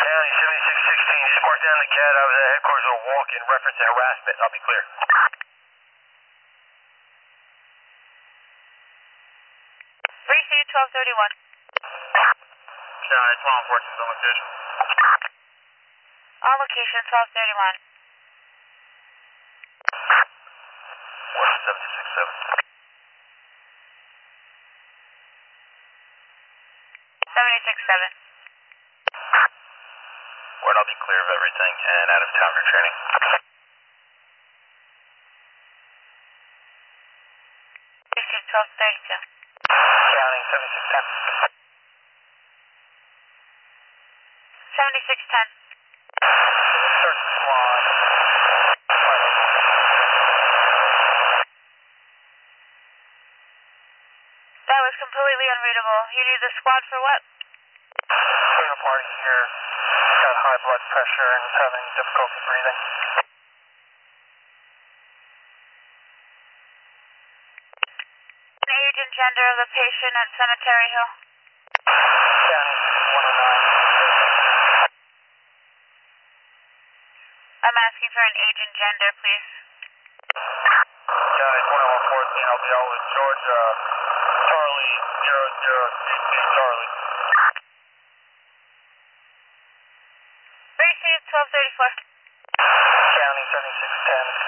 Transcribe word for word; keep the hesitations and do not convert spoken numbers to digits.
County seventy-six sixteen, just mark down the cat. I was at headquarters with a walk-in reference to harassment. I'll be clear. three C twelve thirty-one. County, law enforcement's on location. On location, twelve thirty-one. What's seventy-six seven? seventy-six seven. Word, I'll be clear of everything and out of town for training. three C twelve thirty-two. County seventy-six ten. seventy-six ten. Search squad. That was completely unreadable. You need the squad for what? We have a party here. Got high blood pressure and is having difficulty breathing. Age and gender of the patient at Cemetery Hill. County one oh nine. I'm asking for an age and gender, please. County twenty-one fourteen, I'll be out with George, uh, Charlie, zero zero two two Charlie. three C twelve thirty-four. County seventy-six ten,